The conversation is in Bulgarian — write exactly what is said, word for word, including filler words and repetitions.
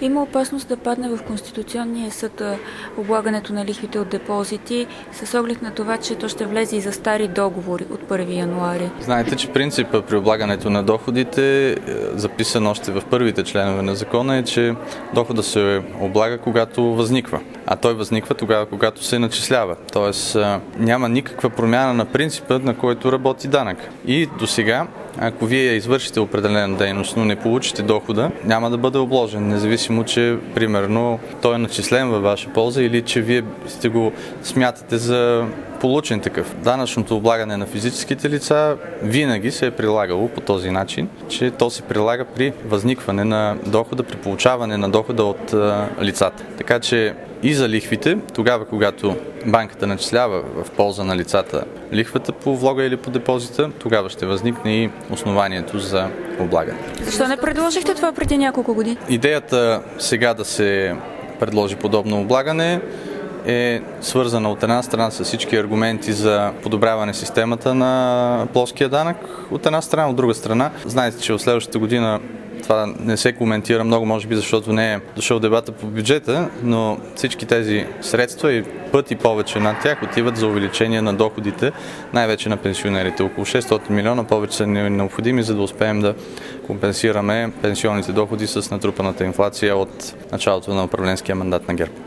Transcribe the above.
Има опасност да падне в Конституционния съд облагането на лихвите от депозити с оглед на това, че то ще влезе и за стари договори от първи януари. Знаете, че принципът при облагането на доходите, записан още в първите членове на закона, е, че доходът се облага когато възниква. А той възниква тогава, когато се начислява. Тоест няма никаква промяна на принципа, на който работи данък. И до сега, ако вие извършите определена дейност, но не получите дохода, няма да бъде обложен, независимо, че примерно той е начислен във ваша полза или че вие сте го смятате за получен такъв. Данъчното облагане на физическите лица винаги се е прилагало по този начин, че то се прилага при възникване на дохода, при получаване на дохода от а, лицата. Така че и за лихвите, тогава когато банката начислява в полза на лицата лихвата по влога или по депозита, тогава ще възникне и основанието за облагане. Защо не предложихте това преди няколко години? Идеята сега да се предложи подобно облагане е свързана от една страна с всички аргументи за подобряване системата на плоския данък, от една страна, от друга страна. Знаете, че в следващата година това не се коментира много, може би защото не е дошъл дебата по бюджета, но всички тези средства и пъти повече над тях отиват за увеличение на доходите, най-вече на пенсионерите. Около шестстотин милиона повече са необходими, за да успеем да компенсираме пенсионните доходи с натрупаната инфлация от началото на управленския мандат на ГЕРБ.